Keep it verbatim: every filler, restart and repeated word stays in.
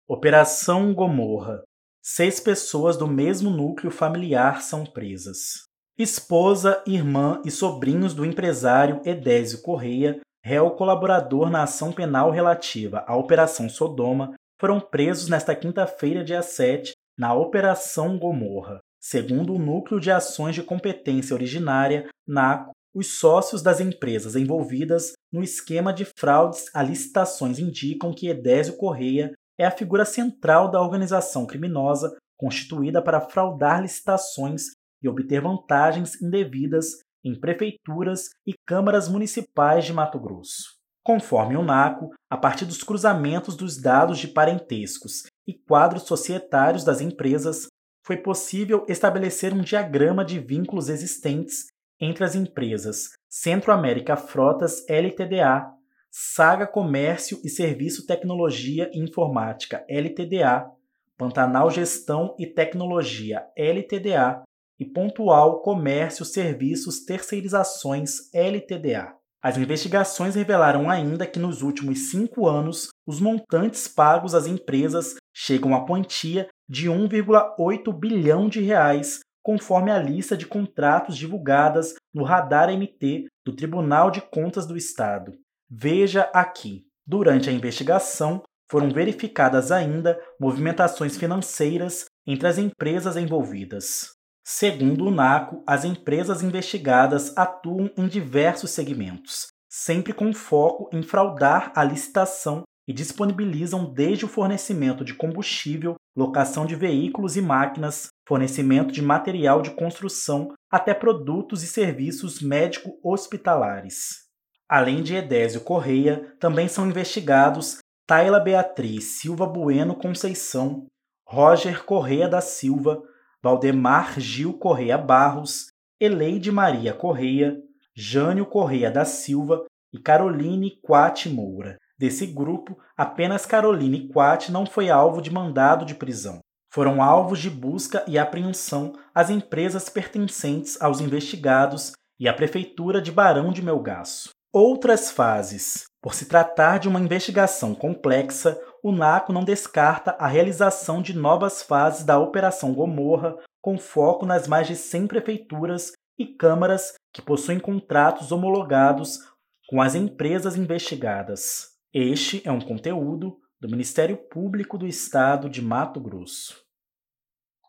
Operação Gomorra. Seis pessoas do mesmo núcleo familiar são presas. Esposa, irmã e sobrinhos do empresário Edésio Correia, réu colaborador na ação penal relativa à Operação Sodoma, foram presos nesta quinta-feira, dia sete, na Operação Gomorra. Segundo o Núcleo de Ações de Competência Originária, NACO, os sócios das empresas envolvidas no esquema de fraudes a licitações indicam que Edésio Correia é a figura central da organização criminosa constituída para fraudar licitações e obter vantagens indevidas em prefeituras e câmaras municipais de Mato Grosso. Conforme o NACO, a partir dos cruzamentos dos dados de parentescos e quadros societários das empresas, foi possível estabelecer um diagrama de vínculos existentes entre as empresas Centro América Frotas L T D A, Saga Comércio e Serviço Tecnologia e Informática L T D A, Pantanal Gestão e Tecnologia L T D A e Pontual Comércio Serviços Terceirizações L T D A. As investigações revelaram ainda que nos últimos cinco anos, os montantes pagos às empresas chegam à quantia de um vírgula oito bilhão de reais, conforme a lista de contratos divulgadas no Radar M T do Tribunal de Contas do Estado. Veja aqui. Durante a investigação, foram verificadas ainda movimentações financeiras entre as empresas envolvidas. Segundo o NACO, as empresas investigadas atuam em diversos segmentos, sempre com foco em fraudar a licitação e disponibilizam desde o fornecimento de combustível, locação de veículos e máquinas, fornecimento de material de construção, até produtos e serviços médico-hospitalares. Além de Edésio Correia, também são investigados Tayla Beatriz Silva Bueno Conceição, Roger Correia da Silva, Valdemar Gil Correia Barros, Eleide Maria Correia, Jânio Correia da Silva e Caroline Quat Moura. Desse grupo, apenas Caroline Quat não foi alvo de mandado de prisão. Foram alvos de busca e apreensão as empresas pertencentes aos investigados e a Prefeitura de Barão de Melgaço. Outras fases. Por se tratar de uma investigação complexa, o NACO não descarta a realização de novas fases da Operação Gomorra, com foco nas mais de cem prefeituras e câmaras que possuem contratos homologados com as empresas investigadas. Este é um conteúdo do Ministério Público do Estado de Mato Grosso.